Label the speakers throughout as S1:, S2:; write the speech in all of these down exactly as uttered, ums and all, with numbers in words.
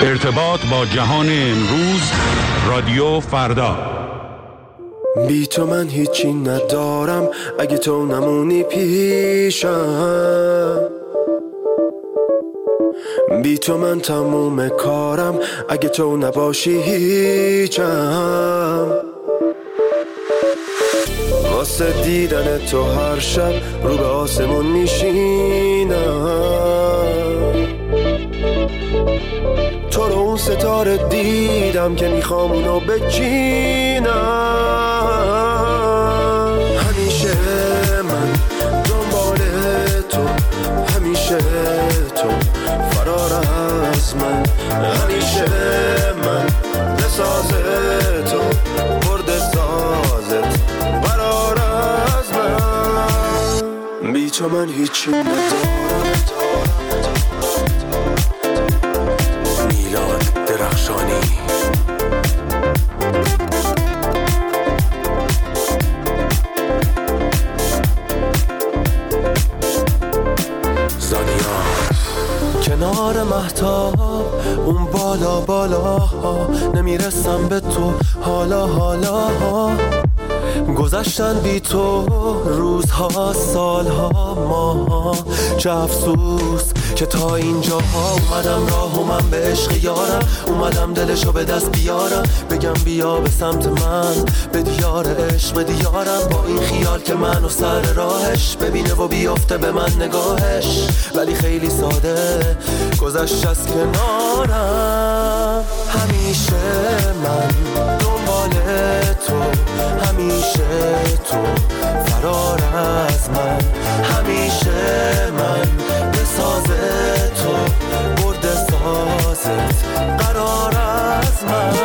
S1: ارتباط با جهان امروز، رادیو فردا.
S2: بی تو من هیچی ندارم، اگه تو نمونی پیشم. بی تو من تموم کارم، اگه تو نباشی هیچم. واسه دیدن تو هر شب رو به آسمون میشینم. تو رو اون ستاره دیدم که میخوام اونو بچینم. همیشه من دنبال تو، همیشه تو فرار از من. همیشه من بساز تو، برد سازت برار از من. بی تو من هیچی ندارم. میلاد درخشانی. کنار مهتاب اون بالا بالا نمیرسم به تو حالا حالا. گذشتن بی تو روزها سالها ماها. چه افسوس که تا اینجا ها اومدم راه و من به عشق یارم. اومدم دلشو به دست بیارم، بگم بیا به سمت من، به دیار عشق به دیارم. با این خیال که منو سر راهش ببینه و بیافته به من نگاهش. ولی خیلی ساده گذشت از کنارم. همیشه من دنبال تو، همیشه تو فرار از من. همیشه من بساز تو، برد سازت قرار از من.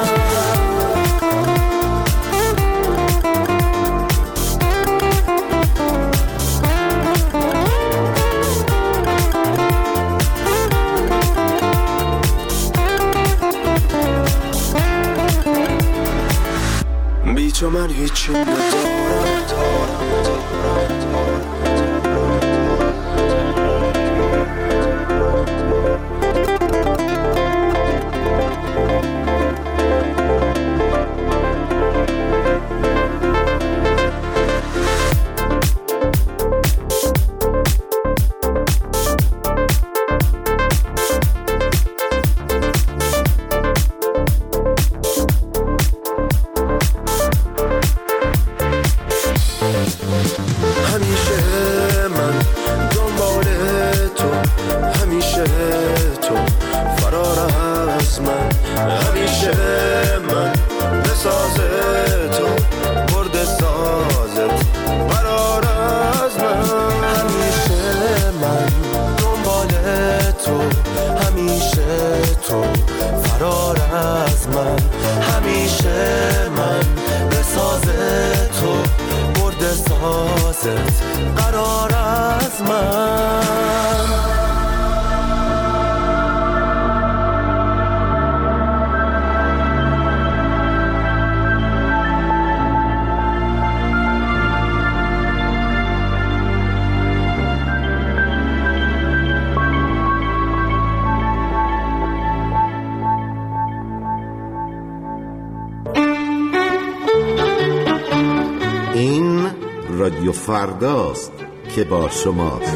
S2: بی تو من هیچی ندارم.
S3: رادیو فرداست که با شماست.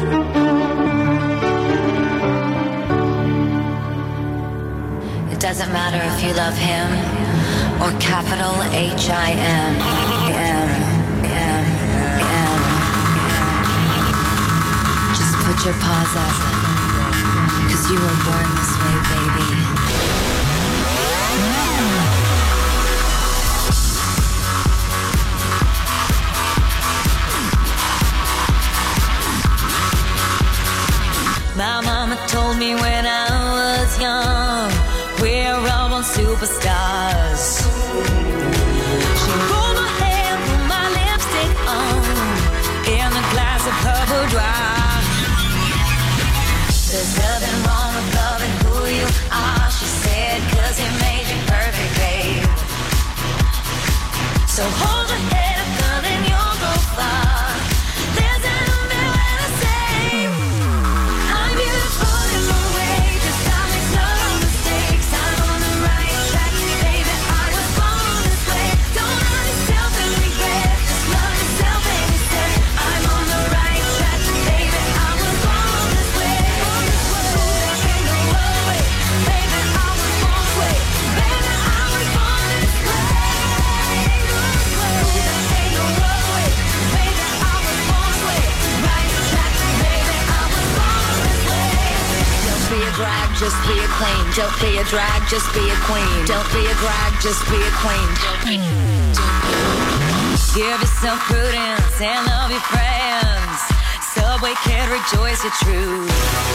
S4: It doesn't matter if you love him or capital H I M. M, M, M. Just put your paws up, 'cause you were born this way, baby. My mama told me when I was young, we're all born superstars. She rolled my hair, put my lipstick on, in a glass of her boudoir. There's nothing wrong with loving who you are, she said, 'cause he made you perfect, babe. So hold your head up, girl, and you'll go far. There's an umbrella to say I'm beautiful in my way. drag, just be a queen. Don't be a drag, just be a queen. Don't be a drag, just be a queen. Give yourself prudence and love your friends. Subway kid, rejoice your truth.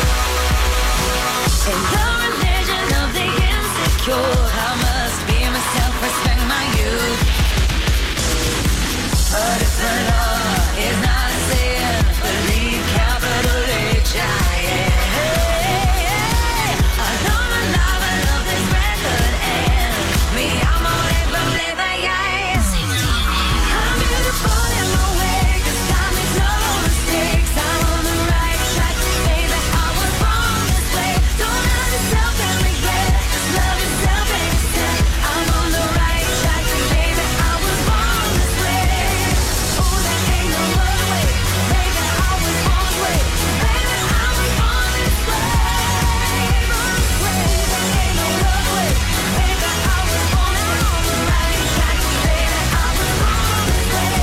S4: In the religion of the insecure, I must be myself, respect my youth. But if the law is not a sin, believe capital H I M. I know my love, I love this record, and me, I'm all in the flavor, yes. I'm beautiful in my way, 'cause God makes no mistakes. I'm on the right track, baby, I was born this way. Don't hurt yourself and regret, just love yourself and accept. I'm on the right track, baby, I was born this way. Oh, there ain't no other way, baby, I was born this way. Baby, I was born this way, born this way. There ain't no other way, baby, I was born this way. On the right track, baby, I was born this way.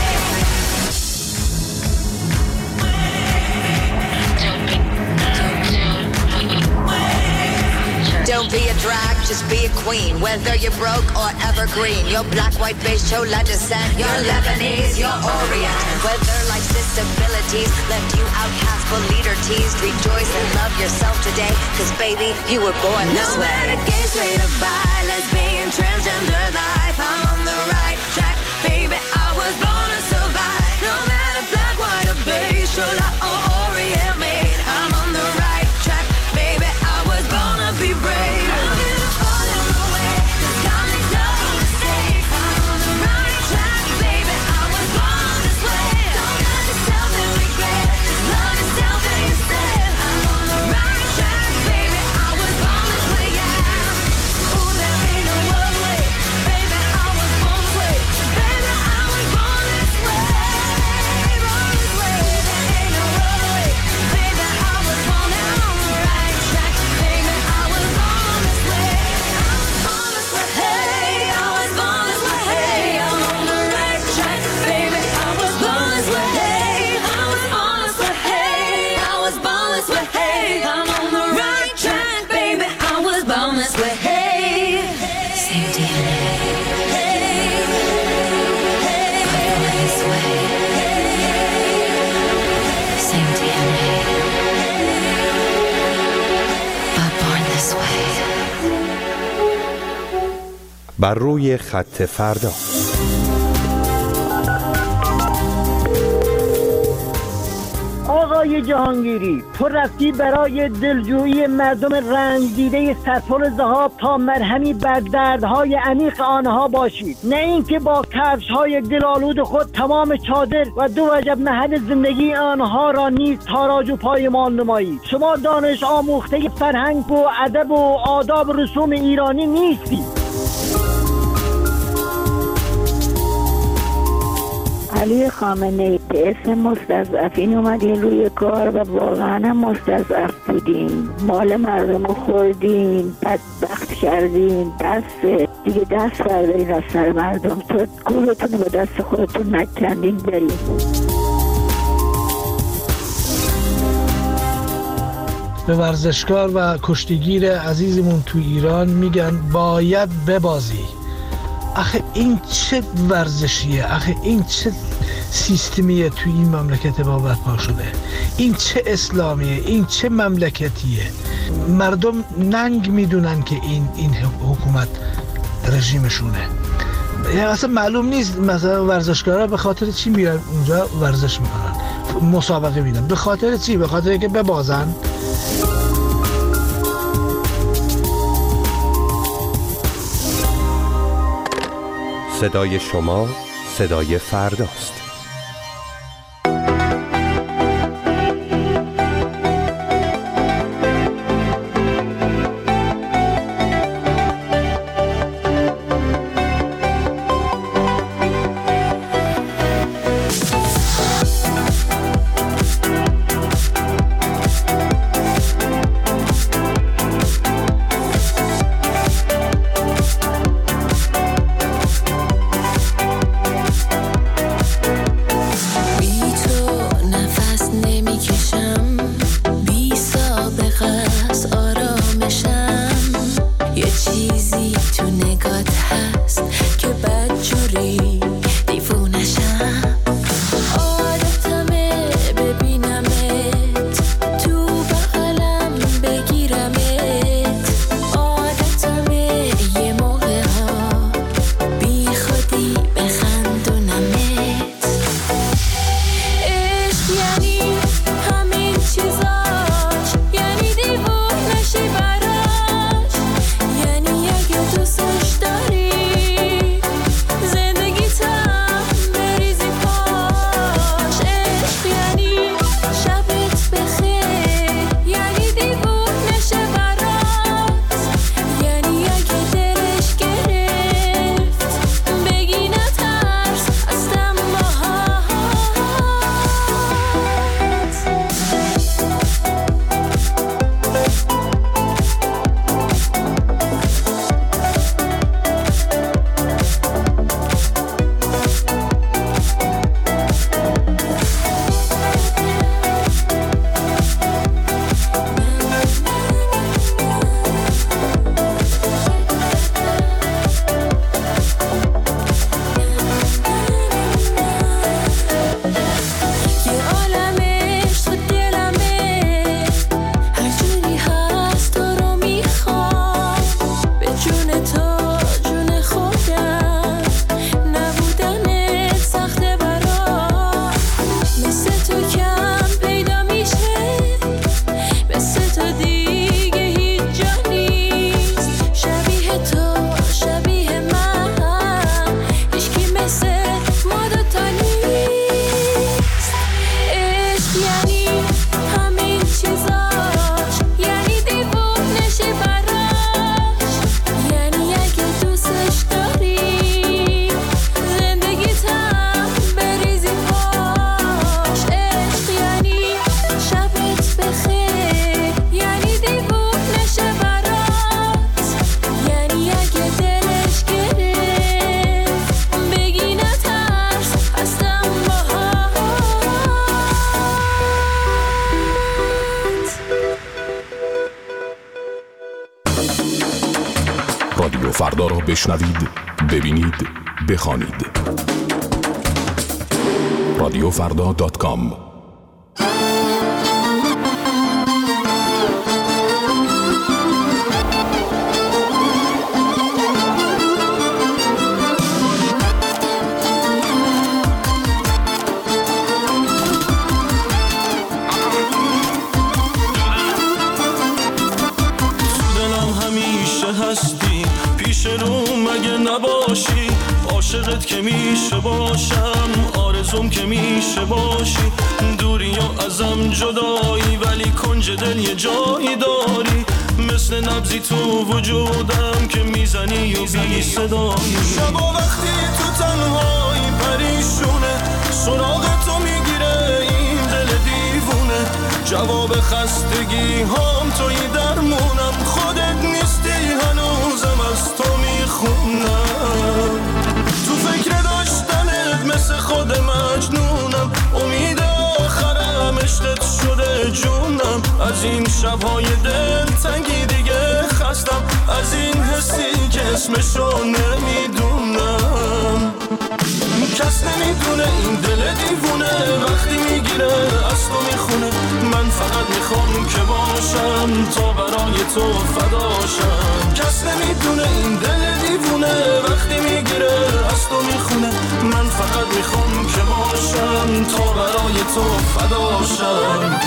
S4: Don't be a drag, just be a queen. Whether you're broke or evergreen, you're black, white, beige, chola descent, you're Lebanese, you're Orient. Whether life's disabilities left you outcast but leader teased, rejoice and love yourself today, 'cause baby, you were born this way. No matter gay, straight or bi, lesbian, transgender life, I'm on the right track, baby, I was born to survive. No matter black, white or beige, chola or Orient made, I'm on the right track, baby, I was born to be brave. I'm beautiful in my way, 'cause God makes no mistakes. I'm on the right track, baby, I was born this way. Don't hurt yourself and regret, just love yourself and yourself. I'm on the right track, baby, I was born this way, yeah. Ooh, there ain't no other way, baby, I was born this way. Baby, I was born this way, born this way. There ain't no other way, baby, I was born on the right track, baby, I was born this way. I was born this way, hey, I was born this way, hey, I'm on the right track, baby, I was born this way, hey, I was born this way, hey, I was born this way, hey, I'm on the right track, baby, I was born this way, hey, same D N A, hey, born this way, same D N A, but born this way.
S1: بر روی خط فردا.
S5: آقای جهانگیری، تو رفتی برای دلجویی مردم رنج دیده سرپل ذهاب تا مرهمی بر دردهای عمیق آنها باشید، نه اینکه با کفش‌های گل‌آلود خود تمام چادر و دو وجب محل زندگی آنها را نیز تاراج و پایمال نمایید. شما دانش آموخته فرهنگ و ادب و آداب و رسوم ایرانی نیستید.
S6: علی خامنه‌ای به اسم مستضعفین اومدین روی کار و واقعا مستضعف بودین، مال مردم رو خوردین، بدبخت کردین، دست دیگه دست بردارین از سر مردم، تو گورتون رو به دست خودتون نکندین برین.
S7: به ورزشکار و کشتیگیر عزیزمون تو ایران میگن باید ببازی. آخه این چه ورزشیه؟ آخه این چه سیستمیه توی این مملکت با برپا شده؟ این چه اسلامیه؟ این چه مملکتیه؟ مردم ننگ میدونن که این این حکومت رژیمشونه. یعنی اصلا معلوم نیست مثلا ورزشکارا به خاطر چی میرن اونجا ورزش میکنن، مسابقه میدن، به خاطر چی؟ به خاطر اینکه ببازن.
S1: صدای شما صدای فرداست.
S8: رادیو فردا را بشنوید، ببینید، بخوانید. رادیو فردا دات کام.
S9: عاشقت که میشه باشم، آرزوم که میشه باشی، دوری یا ازم جدایی ولی کنج دل یه جایی داری، مثل نبضی تو وجودم که میزنی و بی صدایی. شبا وقتی تو تنهایی پریشونه، سراغ تو میگیره این دل دیوونه، جواب خستگی هم توی درمونم، خودت نیستی هنوزم از تو میخونم، تو فکر داشتنت مثل خود مجنونم، امید آخرم عشقت شده جونم، از این شبهای دل تنگی دیگه خستم، از این حسی که اسمشو نمیدونم، کس نمیدونه این دل دیوونه وقتی میگیره از تو میخونه، من فقط میخوام که باشم تا برای تو فداشم، کس نمیدونه این دل دیوونه وقتی میگیره از تو میخونه، من فقط میخوام که باشم تا برای تو فداشم.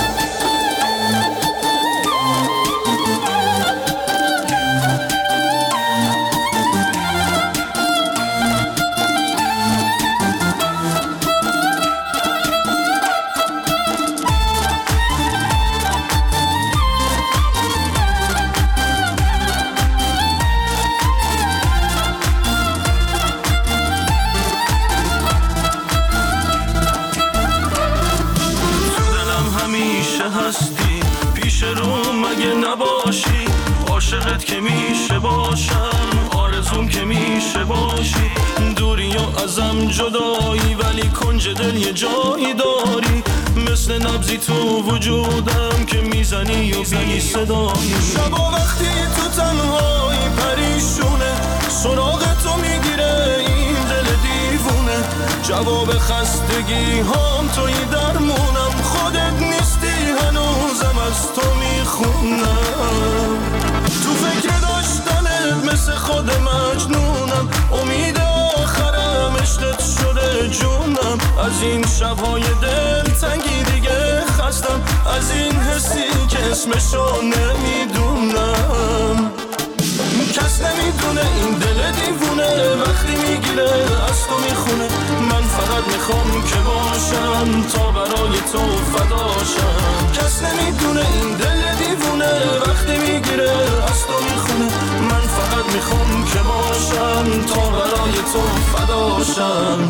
S9: عاشقت که میشه باشم، آرزوم که میشه باشی، دوری و ازم جدایی ولی کنج دل یه جایی داری، مثل نبضی تو وجودم که میزنی و بی صدایی. شبا وقتی تو تنهایی پریشونه، سراغ تو میگیره این دل دیوونه، جواب خستگی هم توی درمونم، خودت نیستی هنوزم از تو میخونم، تو فکر داشتنت مثل خود مجنونم، امید آخرم عشقت شده جونم، از این شبهای دل تنگی دیگه خستم، از این حسی که اسمشو نمیدونم، کس نمیدونه این دل دیوونه وقتی میگیره از تو میخونه، من فقط میخوام که باشم تا برای تو فداشم، کس نمیدونه این دل دیوونه وقتی میگیره از تو میخونه، من فقط میخوام که باشم تا برای تو فداشم.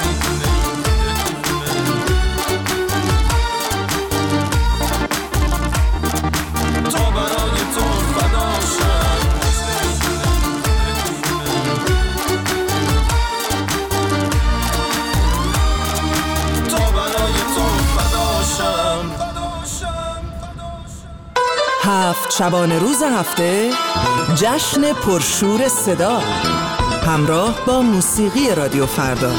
S10: هفت شبانه روز هفته جشن پرشور صدا همراه با موسیقی رادیو فردا.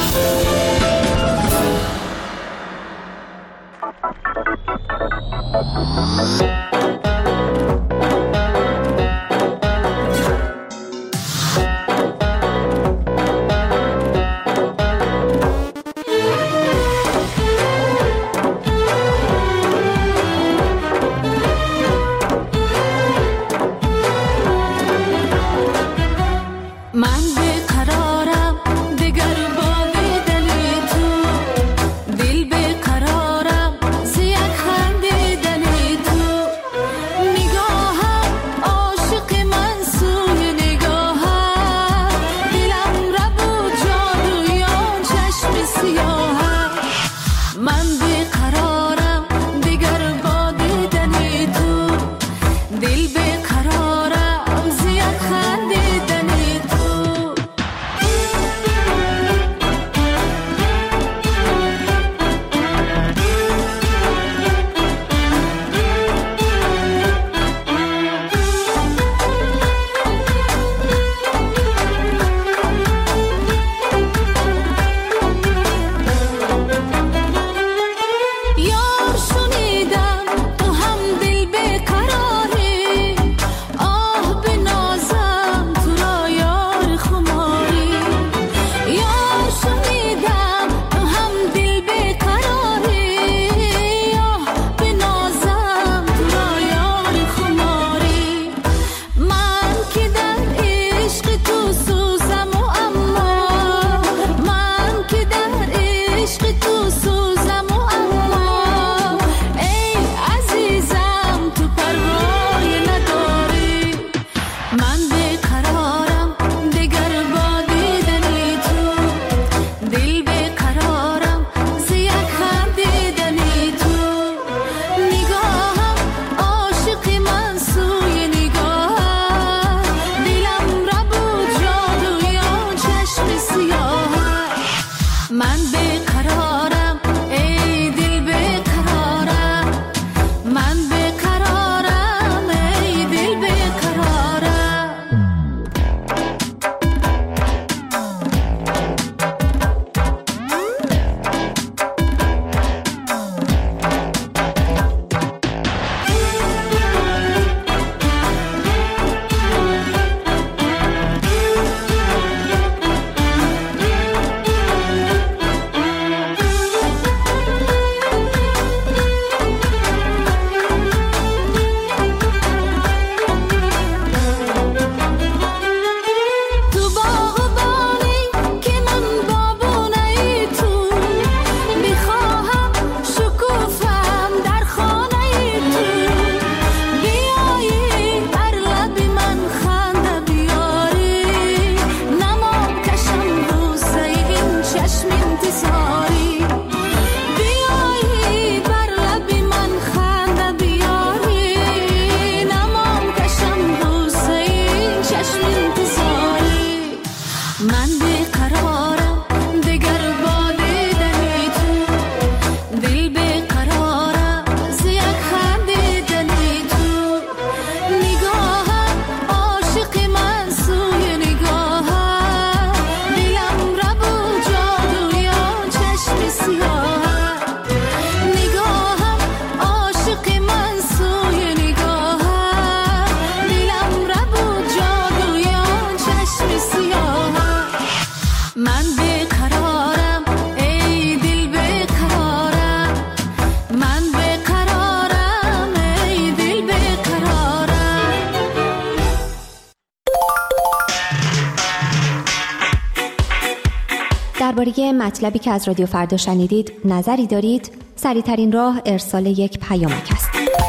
S11: درباره مطلبی که از رادیو فردا شنیدید نظری دارید؟ سریع‌ترین راه ارسال یک پیامک است.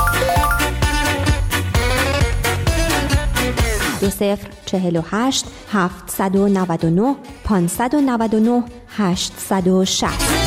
S11: دو صفر چهل و هشت هفتصد و نود و نه پانصد و نود و نه هشتصد و شصت.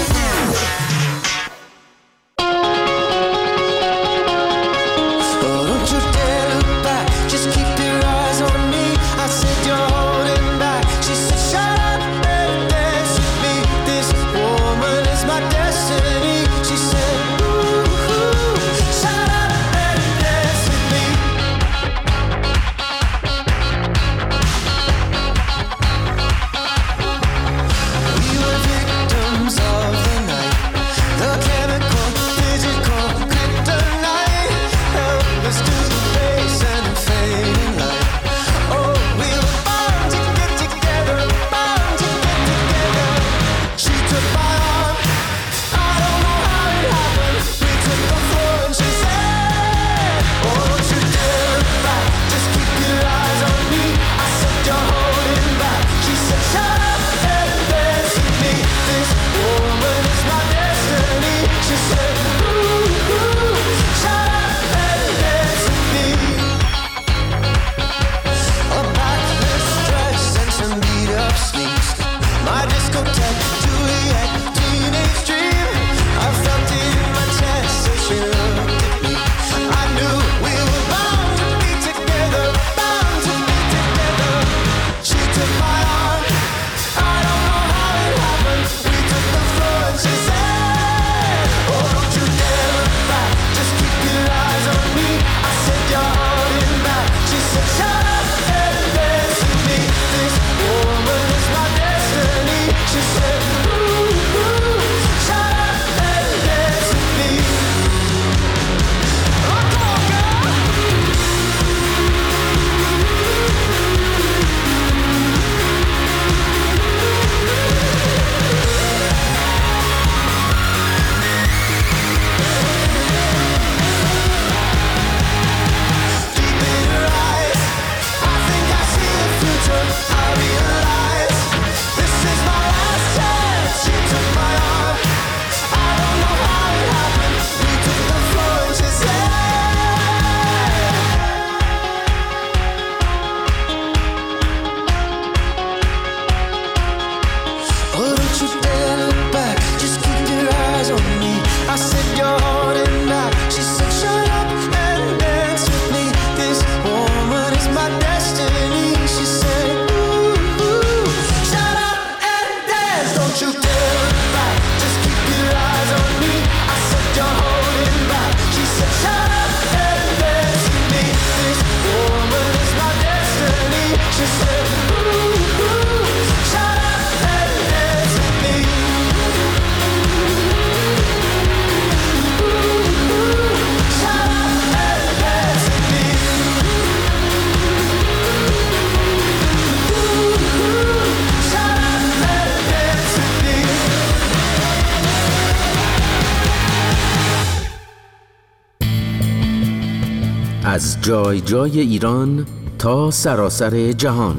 S12: از جای جای ایران تا سراسر جهان،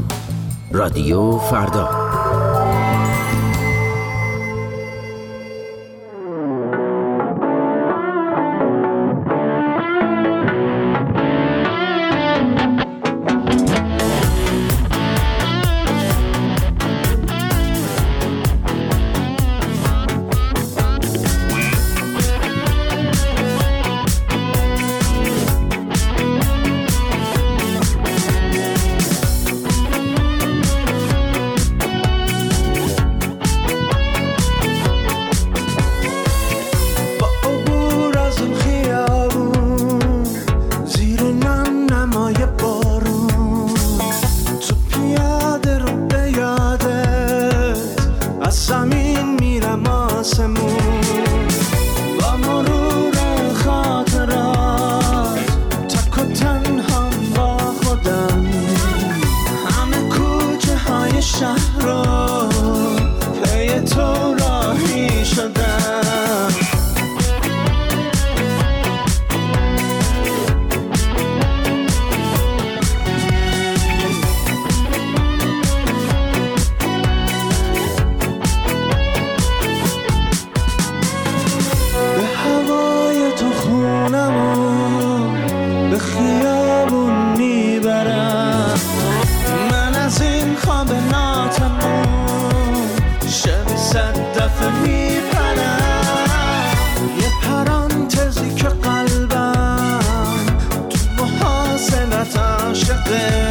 S12: رادیو فردا.
S2: حقه